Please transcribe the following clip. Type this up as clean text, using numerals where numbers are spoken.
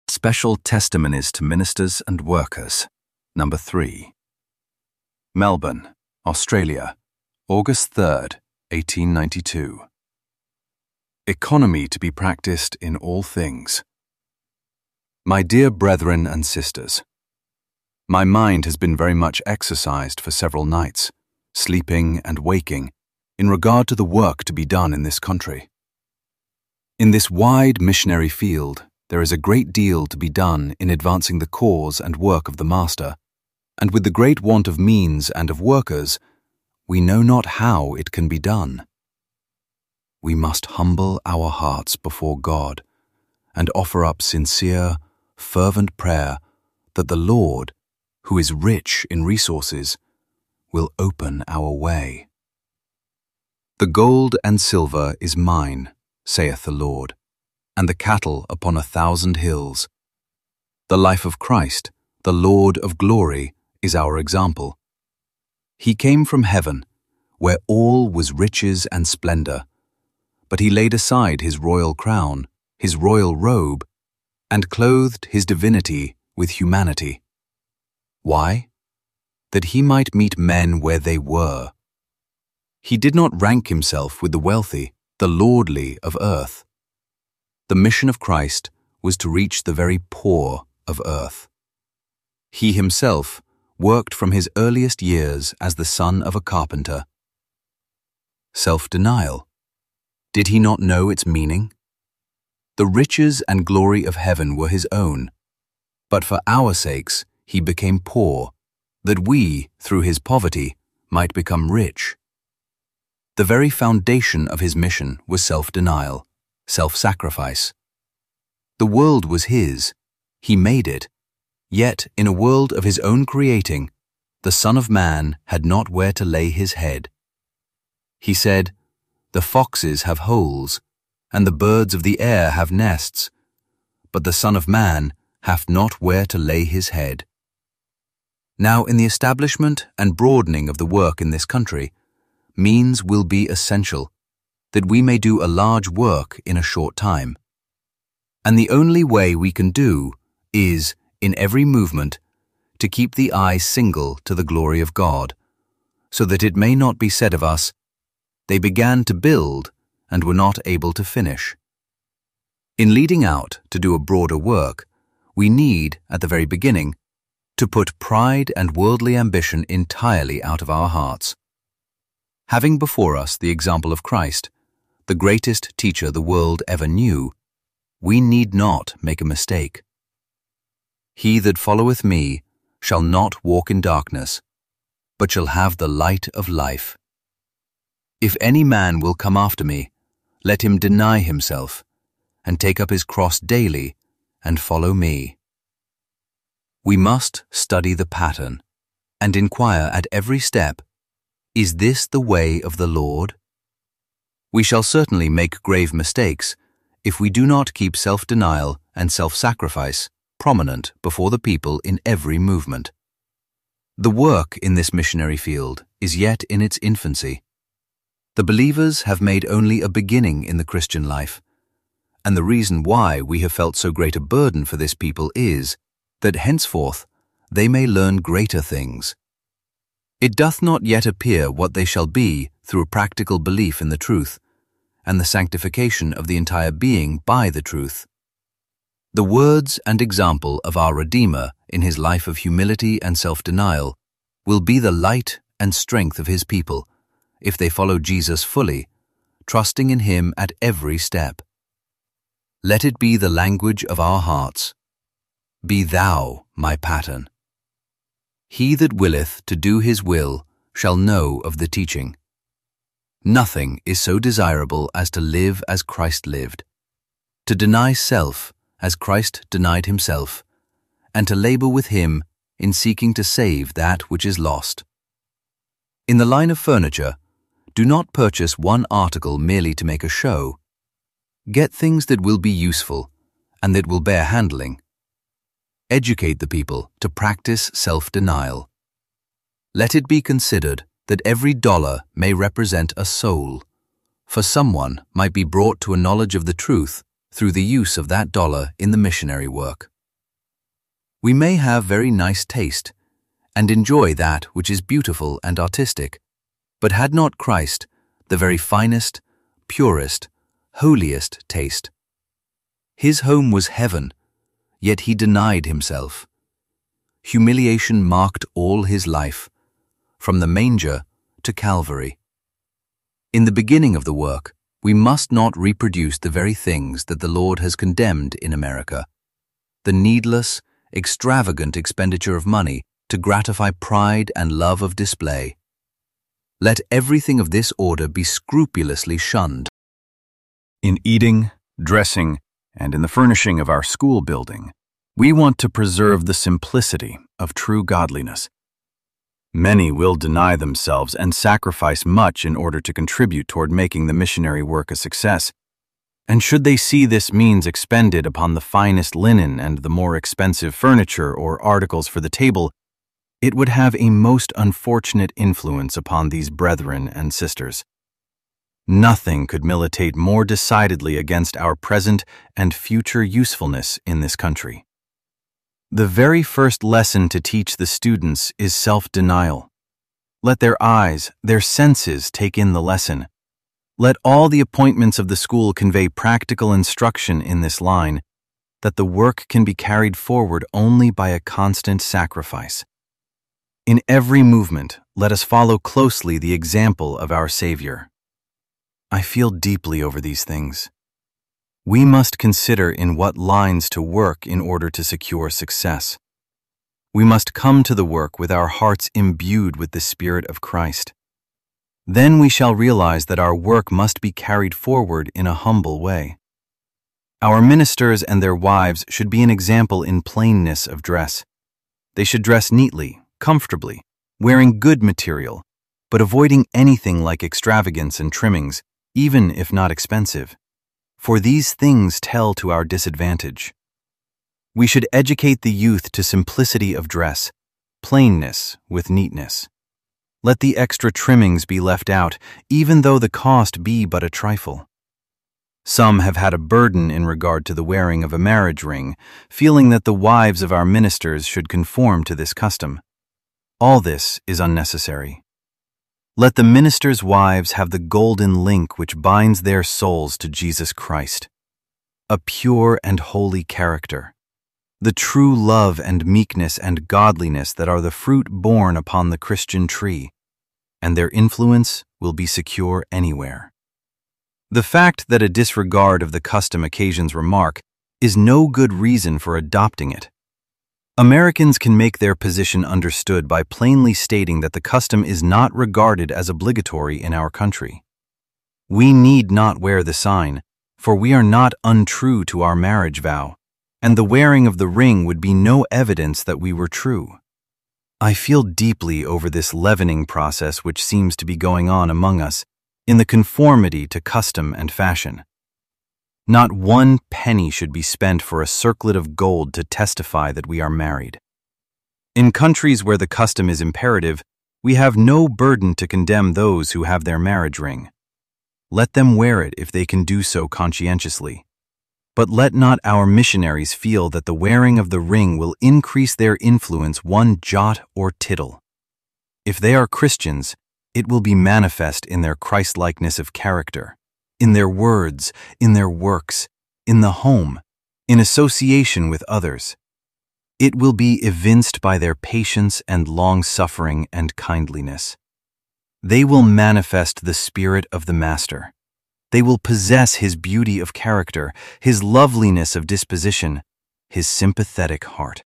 Special Testimonies to Ministers and Workers, Number 3. Melbourne, Australia, August 3rd, 1892. Economy to be practiced in all things. My dear brethren and sisters, my mind has been very much exercised for several nights, sleeping and waking, in regard to the work to be done in this country. In this wide missionary field, there is a great deal to be done in advancing the cause and work of the Master, and with the great want of means and of workers, we know not how it can be done. We must humble our hearts before God and offer up sincere, fervent prayer that the Lord, who is rich in resources, will open our way. The gold and silver is mine, saith the Lord, and the cattle upon 1,000 hills. The life of Christ, the Lord of glory, is our example. He came from heaven, where all was riches and splendor, but he laid aside his royal crown, his royal robe, and clothed his divinity with humanity. Why? That he might meet men where they were. He did not rank himself with the wealthy, the lordly of earth. The mission of Christ was to reach the very poor of earth. He himself worked from his earliest years as the son of a carpenter. Self-denial. Did he not know its meaning? The riches and glory of heaven were his own, but for our sakes he became poor, that we, through his poverty, might become rich. The very foundation of his mission was self-denial, self-sacrifice. The world was his, he made it, yet in a world of his own creating, the Son of Man had not where to lay his head. He said, "The foxes have holes, and the birds of the air have nests, but the Son of Man hath not where to lay his head." Now in the establishment and broadening of the work in this country, means will be essential, that we may do a large work in a short time. And the only way we can do is, in every movement, to keep the eye single to the glory of God, so that it may not be said of us, "They began to build and were not able to finish." In leading out to do a broader work, we need, at the very beginning, to put pride and worldly ambition entirely out of our hearts. Having before us the example of Christ, the greatest teacher the world ever knew, we need not make a mistake. "He that followeth me shall not walk in darkness, but shall have the light of life. If any man will come after me, let him deny himself, and take up his cross daily, and follow me." We must study the pattern, and inquire at every step, is this the way of the Lord? We shall certainly make grave mistakes if we do not keep self-denial and self-sacrifice prominent before the people in every movement. The work in this missionary field is yet in its infancy. The believers have made only a beginning in the Christian life, and the reason why we have felt so great a burden for this people is that henceforth they may learn greater things. It doth not yet appear what they shall be through a practical belief in the truth, and the sanctification of the entire being by the truth. The words and example of our Redeemer in his life of humility and self-denial will be the light and strength of his people, if they follow Jesus fully, trusting in him at every step. Let it be the language of our hearts. Be thou my pattern. He that willeth to do his will shall know of the teaching. Nothing is so desirable as to live as Christ lived, to deny self as Christ denied himself, and to labor with him in seeking to save that which is lost. In the line of furniture, do not purchase one article merely to make a show. Get things that will be useful and that will bear handling. Educate the people to practice self-denial. Let it be considered that every dollar may represent a soul, for someone might be brought to a knowledge of the truth through the use of that dollar in the missionary work. We may have very nice taste and enjoy that which is beautiful and artistic, but had not Christ the very finest, purest, holiest taste? His home was heaven, yet he denied himself. Humiliation marked all his life, from the manger to Calvary. In the beginning of the work, we must not reproduce the very things that the Lord has condemned in America: the needless, extravagant expenditure of money to gratify pride and love of display. Let everything of this order be scrupulously shunned. In eating, dressing, and in the furnishing of our school building, we want to preserve the simplicity of true godliness. Many will deny themselves and sacrifice much in order to contribute toward making the missionary work a success. And should they see this means expended upon the finest linen and the more expensive furniture or articles for the table, it would have a most unfortunate influence upon these brethren and sisters. Nothing could militate more decidedly against our present and future usefulness in this country. The very first lesson to teach the students is self-denial. Let their eyes, their senses take in the lesson. Let all the appointments of the school convey practical instruction in this line, that the work can be carried forward only by a constant sacrifice. In every movement, let us follow closely the example of our Savior. I feel deeply over these things. We must consider in what lines to work in order to secure success. We must come to the work with our hearts imbued with the Spirit of Christ. Then we shall realize that our work must be carried forward in a humble way. Our ministers and their wives should be an example in plainness of dress. They should dress neatly, comfortably, wearing good material, but avoiding anything like extravagance and trimmings, even if not expensive, for these things tell to our disadvantage. We should educate the youth to simplicity of dress, plainness with neatness. Let the extra trimmings be left out, even though the cost be but a trifle. Some have had a burden in regard to the wearing of a marriage ring, feeling that the wives of our ministers should conform to this custom. All this is unnecessary. Let the ministers' wives have the golden link which binds their souls to Jesus Christ, a pure and holy character, the true love and meekness and godliness that are the fruit borne upon the Christian tree, and their influence will be secure anywhere. The fact that a disregard of the custom occasions remark is no good reason for adopting it. Americans can make their position understood by plainly stating that the custom is not regarded as obligatory in our country. We need not wear the sign, for we are not untrue to our marriage vow, and the wearing of the ring would be no evidence that we were true. I feel deeply over this leavening process which seems to be going on among us in the conformity to custom and fashion. Not one penny should be spent for a circlet of gold to testify that we are married. In countries where the custom is imperative, we have no burden to condemn those who have their marriage ring. Let them wear it if they can do so conscientiously. But let not our missionaries feel that the wearing of the ring will increase their influence one jot or tittle. If they are Christians, it will be manifest in their Christ-likeness of character, in their words, in their works, in the home, in association with others. It will be evinced by their patience and long-suffering and kindliness. They will manifest the spirit of the Master. They will possess his beauty of character, his loveliness of disposition, his sympathetic heart.